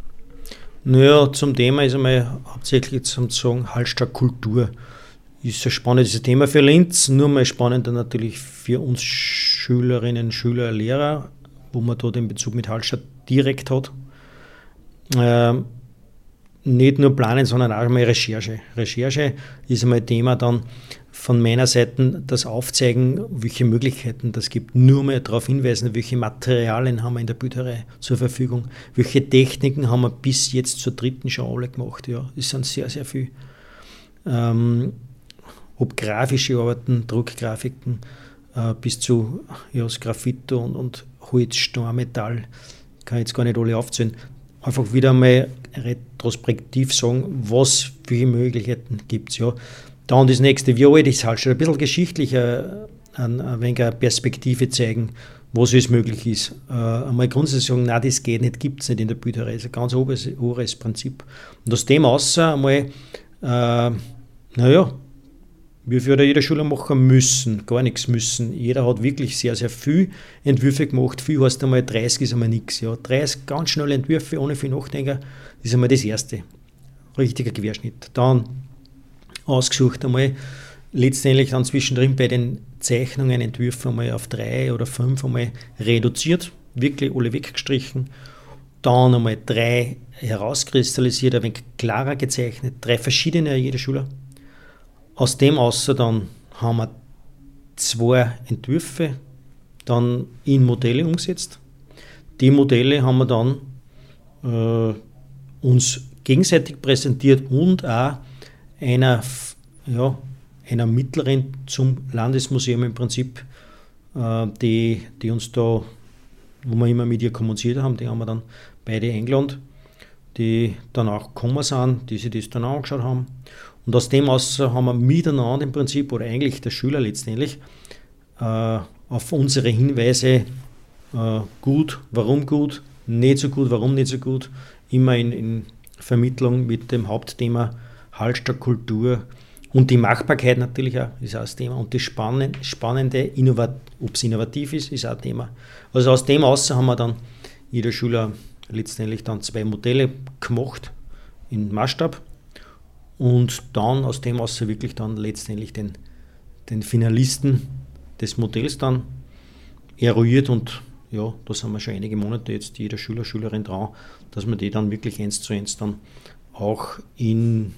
Naja, zum Thema ist einmal hauptsächlich zum sagen, Hallstatt Kultur. Ist ein spannendes Thema für Linz, nur mal spannender natürlich für uns Schülerinnen, Schüler, Lehrer, wo man da den Bezug mit Hallstatt direkt hat. Ähm, nicht nur planen, sondern auch mal Recherche. Recherche ist einmal Thema dann von meiner Seite, das Aufzeigen, welche Möglichkeiten das gibt. Nur mal darauf hinweisen, welche Materialien haben wir in der Bildhauerei zur Verfügung, welche Techniken haben wir bis jetzt zur dritten schon alle gemacht. Ja, es sind sehr, sehr viel. Ähm, ob grafische Arbeiten, Druckgrafiken, äh, bis zu ja, das Graffito und, und Holz, Stein, Metall, kann ich jetzt gar nicht alle aufzählen. Einfach wieder mal retrospektiv sagen, was für Möglichkeiten gibt es. Ja. Dann das nächste, wie alt ist Hallstatt? Ein bisschen geschichtlicher, ein, ein wenig eine Perspektive zeigen, was es möglich ist. Äh, einmal grundsätzlich sagen, nein, das geht nicht, gibt es nicht in der Bildhauerei. Das ist ein ganz oberes, oberes Prinzip. Und aus dem außer einmal, äh, naja, wie für jeder Schüler machen müssen, gar nichts müssen. Jeder hat wirklich sehr, sehr viel Entwürfe gemacht. Viel heißt einmal, dreißig ist einmal nichts. Ja. dreißig ganz schnelle Entwürfe, ohne viel Nachdenken, das ist einmal das Erste. Richtiger Querschnitt. Dann ausgesucht einmal, letztendlich dann zwischendrin bei den Zeichnungen, Entwürfen einmal auf drei oder fünf einmal reduziert, wirklich alle weggestrichen. Dann einmal drei herauskristallisiert, ein wenig klarer gezeichnet, drei verschiedene, jeder Schüler. Aus dem außer dann haben wir zwei Entwürfe dann in Modelle umgesetzt. Die Modelle haben wir dann äh, uns gegenseitig präsentiert und auch einer, ja, einer mittleren zum Landesmuseum im Prinzip, äh, die, die uns da, wo wir immer mit ihr kommuniziert haben, die haben wir dann beide eingeladen, die dann auch gekommen sind, die sich das dann angeschaut haben. Und aus dem aus haben wir miteinander im Prinzip, oder eigentlich der Schüler letztendlich, äh, auf unsere Hinweise äh, gut, warum gut, nicht so gut, warum nicht so gut, immer in, in Vermittlung mit dem Hauptthema Hallstatt Kultur und die Machbarkeit natürlich auch, ist auch das Thema. Und das Spannende, Spannende ob es innovativ ist, ist auch ein Thema. Also aus dem aus haben wir dann jeder Schüler letztendlich dann zwei Modelle gemacht in Maßstab. Und dann aus dem aus wirklich dann letztendlich den, den Finalisten des Modells dann eruiert und ja, da sind wir schon einige Monate jetzt jeder Schüler, Schülerin dran, dass wir die dann wirklich eins zu eins dann auch in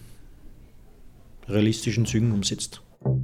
realistischen Zügen umsetzt.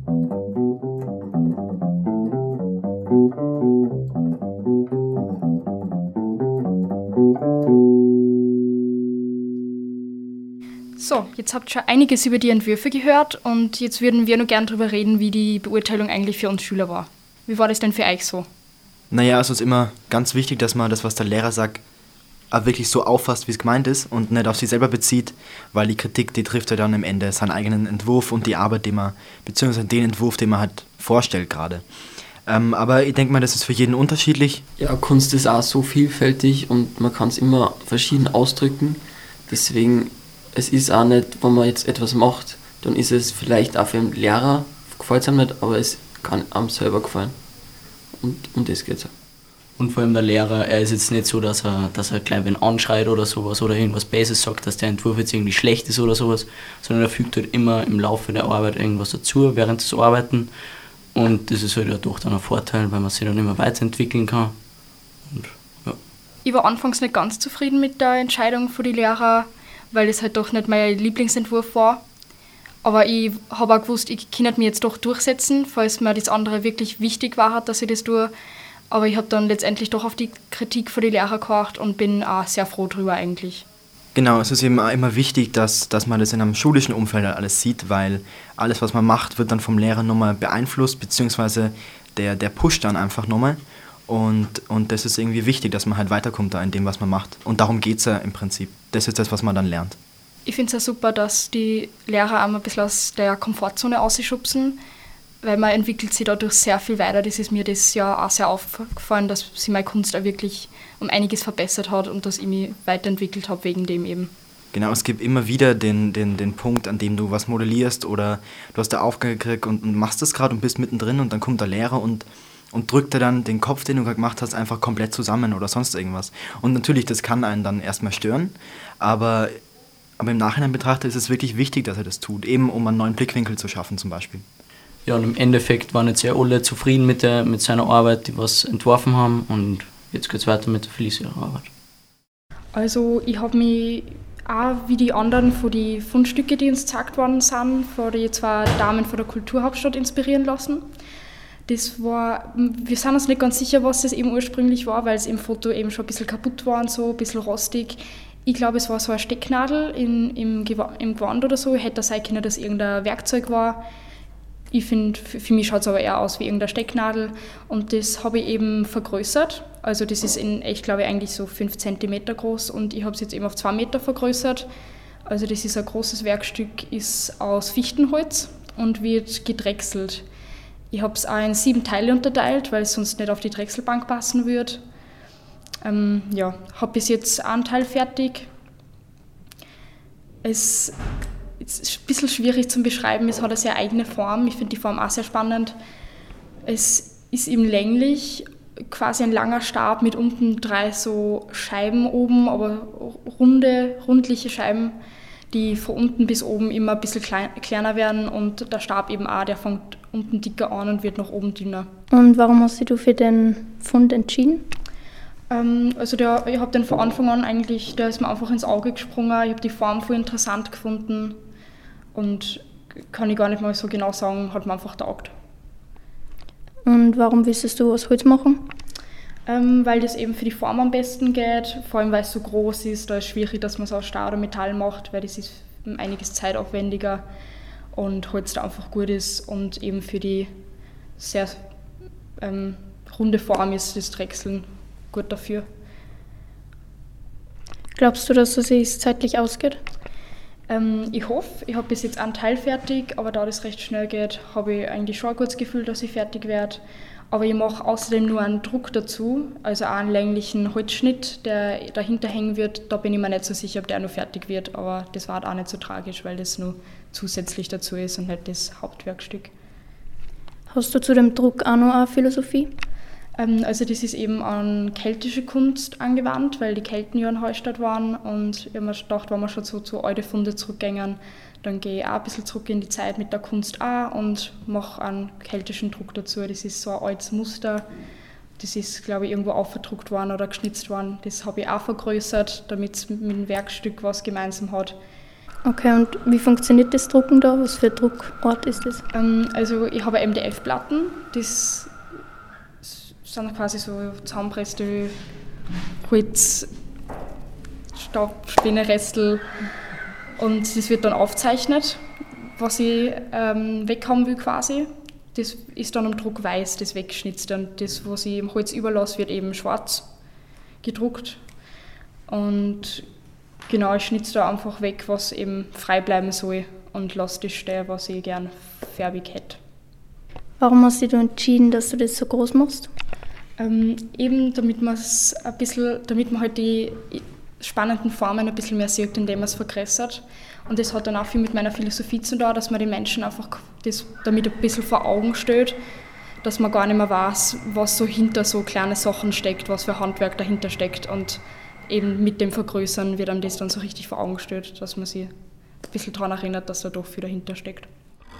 So, jetzt habt ihr schon einiges über die Entwürfe gehört und jetzt würden wir nur gern darüber reden, wie die Beurteilung eigentlich für uns Schüler war. Wie war das denn für euch so? Naja, also es ist immer ganz wichtig, dass man das, was der Lehrer sagt, auch wirklich so auffasst, wie es gemeint ist und nicht auf sich selber bezieht, weil die Kritik, die trifft ja dann am Ende seinen eigenen Entwurf und die Arbeit, die man, beziehungsweise den Entwurf, den man halt vorstellt gerade. Ähm, aber ich denke mal, das ist für jeden unterschiedlich. Ja, Kunst ist auch so vielfältig und man kann es immer verschieden ausdrücken, deswegen es ist auch nicht, wenn man jetzt etwas macht, dann ist es vielleicht auch für den Lehrer, gefällt es einem nicht, aber es kann einem selber gefallen. Und um das geht es auch. Und vor allem der Lehrer, er ist jetzt nicht so, dass er, dass er gleich wen anschreit oder sowas oder irgendwas Böses sagt, dass der Entwurf jetzt irgendwie schlecht ist oder sowas, sondern er fügt halt immer im Laufe der Arbeit irgendwas dazu, während des Arbeiten. Und das ist halt ja doch dann ein Vorteil, weil man sich dann immer weiterentwickeln kann. Und, ja. Ich war anfangs nicht ganz zufrieden mit der Entscheidung von den Lehrern, weil das halt doch nicht mein Lieblingsentwurf war. Aber ich habe auch gewusst, ich kann mich jetzt doch durchsetzen, falls mir das andere wirklich wichtig war, dass ich das tue. Aber ich habe dann letztendlich doch auf die Kritik von den Lehrern gehorcht und bin auch sehr froh drüber eigentlich. Genau, es ist eben auch immer wichtig, dass, dass man das in einem schulischen Umfeld alles sieht, weil alles, was man macht, wird dann vom Lehrer nochmal beeinflusst, beziehungsweise der, der pusht dann einfach nochmal. Und, und das ist irgendwie wichtig, dass man halt weiterkommt da in dem, was man macht. Und darum geht es ja im Prinzip. Das ist das, was man dann lernt. Ich finde es ja super, dass die Lehrer auch ein bisschen aus der Komfortzone ausschubsen, weil man entwickelt sich dadurch sehr viel weiter. Das ist mir das Jahr auch sehr aufgefallen, dass sich meine Kunst auch wirklich um einiges verbessert hat und dass ich mich weiterentwickelt habe wegen dem eben. Genau, es gibt immer wieder den, den, den Punkt, an dem du was modellierst oder du hast eine Aufgabe gekriegt und, und machst das gerade und bist mittendrin und dann kommt der Lehrer und, und drückt dir dann den Kopf, den du gerade gemacht hast, einfach komplett zusammen oder sonst irgendwas. Und natürlich, das kann einen dann erstmal stören, aber, aber im Nachhinein betrachtet ist es wirklich wichtig, dass er das tut, eben um einen neuen Blickwinkel zu schaffen zum Beispiel. Ja, und im Endeffekt waren jetzt ja alle zufrieden mit, der, mit seiner Arbeit, die was entworfen haben und jetzt geht es weiter mit der Felicia Arbeit. Also ich habe mich auch wie die anderen von den Fundstücke, die uns gezeigt worden sind, von den zwei Damen von der Kulturhauptstadt inspirieren lassen. Das war, wir sind uns nicht ganz sicher, was das eben ursprünglich war, weil es im Foto eben schon ein bisschen kaputt war und so, ein bisschen rostig. Ich glaube, es war so eine Stecknadel in, im, Gewa- im Gewand oder so. Ich hätte sein können, dass irgendein Werkzeug war. Ich finde, für mich schaut es aber eher aus wie irgendeine Stecknadel. Und das habe ich eben vergrößert. Also das ist in echt, glaube ich, eigentlich so fünf Zentimeter groß und ich habe es jetzt eben auf zwei Meter vergrößert. Also das ist ein großes Werkstück, ist aus Fichtenholz und wird gedrechselt. Ich habe es auch in sieben Teile unterteilt, weil es sonst nicht auf die Drechselbank passen würde. Ähm, ja, habe bis jetzt einen Teil fertig. Es Es ist ein bisschen schwierig zu beschreiben, es hat eine sehr eigene Form. Ich finde die Form auch sehr spannend. Es ist eben länglich, quasi ein langer Stab mit unten drei so Scheiben oben, aber runde, rundliche Scheiben, die von unten bis oben immer ein bisschen klein, kleiner werden und der Stab eben auch, der fängt unten dicker an und wird nach oben dünner. Und warum hast du für den Fund entschieden? Ähm, also der, ich habe den von Anfang an eigentlich, der ist mir einfach ins Auge gesprungen. Ich habe die Form voll interessant gefunden. Und kann ich gar nicht mal so genau sagen, hat mir einfach taugt. Und warum willst du aus Holz machen? Ähm, weil das eben für die Form am besten geht, vor allem weil es so groß ist. Da ist es schwierig, dass man es aus Stahl oder Metall macht, weil das ist einiges zeitaufwendiger und Holz da einfach gut ist. Und eben für die sehr ähm, runde Form ist das Drechseln gut dafür. Glaubst du, dass es sich zeitlich ausgeht? Ähm, ich hoffe, ich habe bis jetzt einen Teil fertig, aber da das recht schnell geht, habe ich eigentlich schon ein gutes Gefühl, dass ich fertig werde. Aber ich mache außerdem nur einen Druck dazu, also auch einen länglichen Holzschnitt, der dahinter hängen wird. Da bin ich mir nicht so sicher, ob der noch fertig wird, aber das war auch nicht so tragisch, weil das nur zusätzlich dazu ist und nicht das Hauptwerkstück. Hast du zu dem Druck auch noch eine Philosophie? Ähm, also das ist eben an keltische Kunst angewandt, weil die Kelten ja in Hallstatt waren und ich habe mir gedacht, wenn wir schon so zu alten Funde zurückgehen, dann gehe ich auch ein bisschen zurück in die Zeit mit der Kunst auch und mache einen keltischen Druck dazu. Das ist so ein altes Muster, das ist, glaube ich, irgendwo aufgedruckt worden oder geschnitzt worden. Das habe ich auch vergrößert, damit es mit dem Werkstück was gemeinsam hat. Okay, und wie funktioniert das Drucken da? Was für ein Druckort ist das? Ähm, also ich habe M D F-Platten, das sind quasi so zusammenpresste Holz, Staubspinnerestel und das wird dann aufgezeichnet, was ich ähm, weghaben will quasi. Das ist dann am Druck weiß, das weggeschnitzt und das, was ich im Holz überlasse, wird eben schwarz gedruckt und genau, ich schnitze da einfach weg, was eben frei bleiben soll und lasse das stehen, was ich gern färbig hätte. Warum hast du dich entschieden, dass du das so groß machst? Ähm, eben damit man es ein bisschen, damit man halt die spannenden Formen ein bisschen mehr sieht, indem man es vergrößert. Und das hat dann auch viel mit meiner Philosophie zu tun, dass man den Menschen einfach das damit ein bisschen vor Augen stellt, dass man gar nicht mehr weiß, was so hinter so kleine Sachen steckt, was für Handwerk dahinter steckt. Und eben mit dem Vergrößern wird einem das dann so richtig vor Augen gestellt, dass man sich ein bisschen daran erinnert, dass da doch viel dahinter steckt.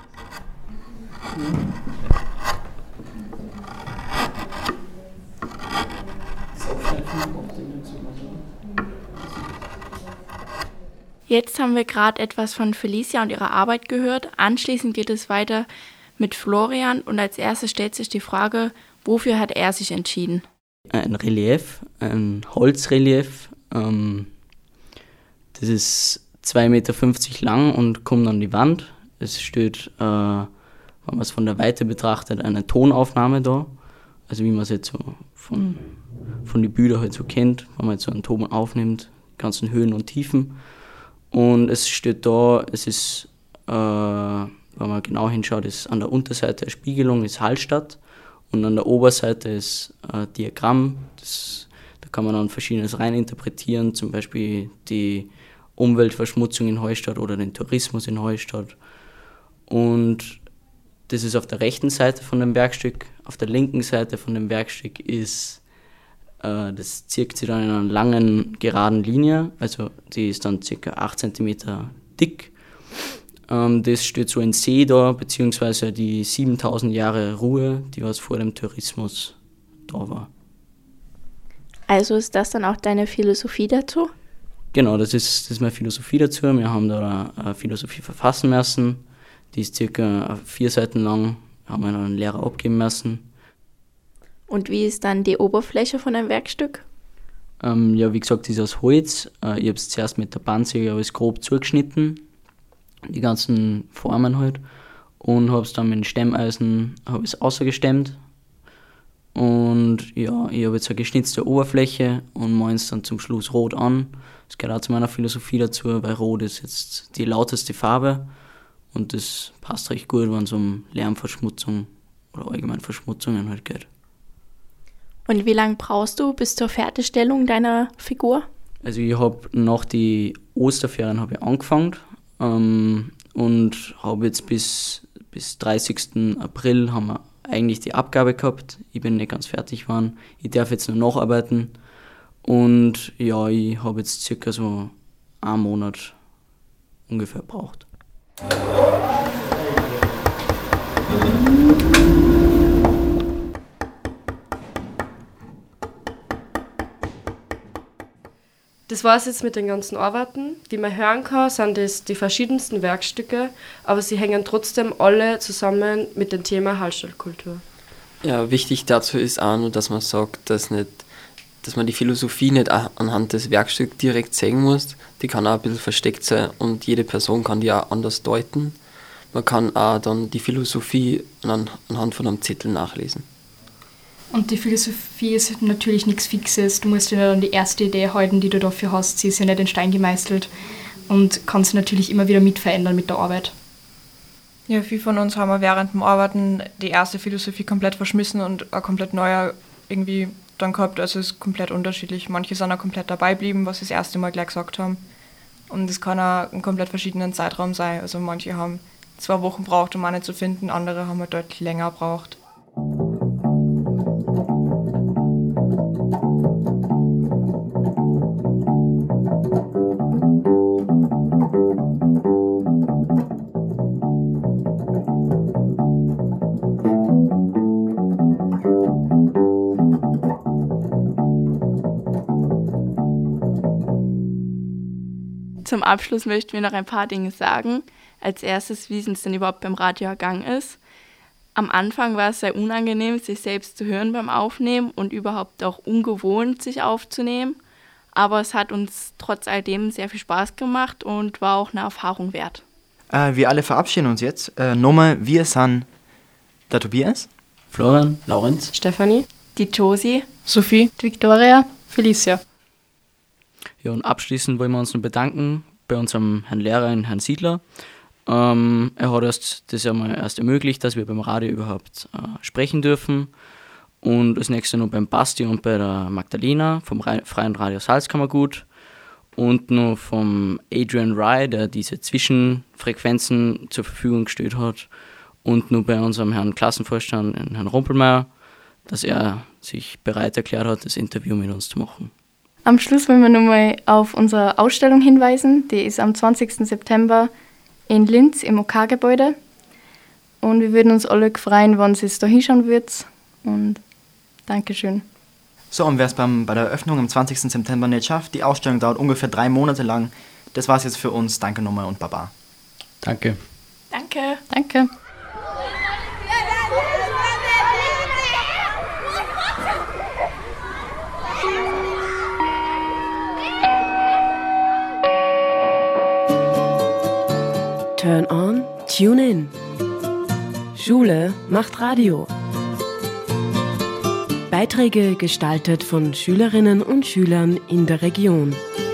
Jetzt haben wir gerade etwas von Felicia und ihrer Arbeit gehört. Anschließend geht es weiter mit Florian und als erstes stellt sich die Frage, wofür hat er sich entschieden? Ein Relief, ein Holzrelief. Ähm, das ist zwei Meter fünfzig lang und kommt an die Wand. Es steht, äh, wenn man es von der Weite betrachtet, eine Tonaufnahme da. also wie man es jetzt so von, von den Bildern halt so kennt, wenn man jetzt so einen Ton aufnimmt, die ganzen Höhen und Tiefen. Und es steht da, es ist, äh, wenn man genau hinschaut, ist an der Unterseite eine Spiegelung, ist Hallstatt, und an der Oberseite ist ein Diagramm. Das, da kann man dann Verschiedenes reininterpretieren, zum Beispiel die Umweltverschmutzung in Heustadt oder den Tourismus in Heustadt. Und das ist auf der rechten Seite von dem Werkstück. Auf der linken Seite von dem Werkstück ist, äh, das zirkt sich dann in einer langen, geraden Linie, also die ist dann ca. acht Zentimeter dick. Ähm, das steht so in See da, beziehungsweise die siebentausend Jahre Ruhe, die was vor dem Tourismus da war. Also ist das dann auch deine Philosophie dazu? Genau, das ist, das ist meine Philosophie dazu. Wir haben da eine Philosophie verfassen müssen. Die ist circa vier Seiten lang, haben wir an einen Lehrer abgeben müssen. Und wie ist dann die Oberfläche von einem Werkstück? Ähm, ja, wie gesagt, die ist aus Holz. Äh, ich habe es zuerst mit der Bandsäge alles grob zugeschnitten, die ganzen Formen halt, und habe es dann mit dem Stemmeisen habe es ausgestemmt. Und ja, ich habe jetzt eine geschnitzte Oberfläche und mache es dann zum Schluss rot an. Das gehört auch zu meiner Philosophie dazu, weil rot ist jetzt die lauteste Farbe und das passt recht gut, wenn es um Lärmverschmutzung oder allgemein Verschmutzungen halt geht. Und wie lange brauchst du bis zur Fertigstellung deiner Figur? Also ich habe nach die Osterferien habe ich angefangen ähm, und habe jetzt bis, bis dreißigsten April haben wir eigentlich die Abgabe gehabt. Ich bin nicht ganz fertig geworden. Ich darf jetzt nur nacharbeiten. Und ja, ich habe jetzt circa so einen Monat ungefähr gebraucht. Das war es jetzt mit den ganzen Arbeiten. Wie man hören kann, sind das die verschiedensten Werkstücke, aber sie hängen trotzdem alle zusammen mit dem Thema Hallstattkultur. Ja, wichtig dazu ist auch nur, dass man sagt, dass, nicht, dass man die Philosophie nicht anhand des Werkstücks direkt sehen muss. Die kann auch ein bisschen versteckt sein und jede Person kann die auch anders deuten. Man kann auch dann die Philosophie anhand von einem Zettel nachlesen. Und die Philosophie ist natürlich nichts Fixes. Du musst dir dann die erste Idee halten, die du dafür hast. Sie ist ja nicht in Stein gemeißelt und kannst natürlich immer wieder mit verändern mit der Arbeit. Ja, viele von uns haben während dem Arbeiten die erste Philosophie komplett verschmissen und eine komplett neue irgendwie dann gehabt. Also es ist komplett unterschiedlich. Manche sind auch komplett dabei geblieben, was sie das erste Mal gleich gesagt haben. Und es kann auch einen komplett verschiedenen Zeitraum sein. Also manche haben zwei Wochen gebraucht, um eine zu finden, andere haben halt deutlich länger gebraucht. Zum Abschluss möchten wir noch ein paar Dinge sagen. Als erstes, wie es denn überhaupt beim Radio ergangen ist. Am Anfang war es sehr unangenehm, sich selbst zu hören beim Aufnehmen und überhaupt auch ungewohnt, sich aufzunehmen. Aber es hat uns trotz alledem sehr viel Spaß gemacht und war auch eine Erfahrung wert. Äh, wir alle verabschieden uns jetzt. Äh, nochmal, wir sind der Tobias, Florian, Laurenz, Stefanie, die Josie, Sophie, die Victoria, Felicia. Ja, und abschließend wollen wir uns noch bedanken bei unserem Herrn Lehrer, Herrn Siedler. Ähm, er hat erst, das ja mal erst ermöglicht, dass wir beim Radio überhaupt äh, sprechen dürfen. Und das nächste noch beim Basti und bei der Magdalena vom Re- Freien Radio Salzkammergut. Und noch vom Adrian Rye, der diese Zwischenfrequenzen zur Verfügung gestellt hat. Und nur bei unserem Herrn Klassenvorstand, Herrn Rumpelmeier, dass er sich bereit erklärt hat, das Interview mit uns zu machen. Am Schluss wollen wir nochmal auf unsere Ausstellung hinweisen. Die ist am zwanzigsten September in Linz im O K-Gebäude. Und wir würden uns alle freuen, wenn Sie es da hinschauen würdet. Und Dankeschön. So, und wer es beim, bei der Eröffnung am zwanzigsten September nicht schafft, die Ausstellung dauert ungefähr drei Monate lang. Das war's jetzt für uns. Danke nochmal und Baba. Danke. Danke. Danke. Turn on, tune in. Schule macht Radio. Beiträge gestaltet von Schülerinnen und Schülern in der Region.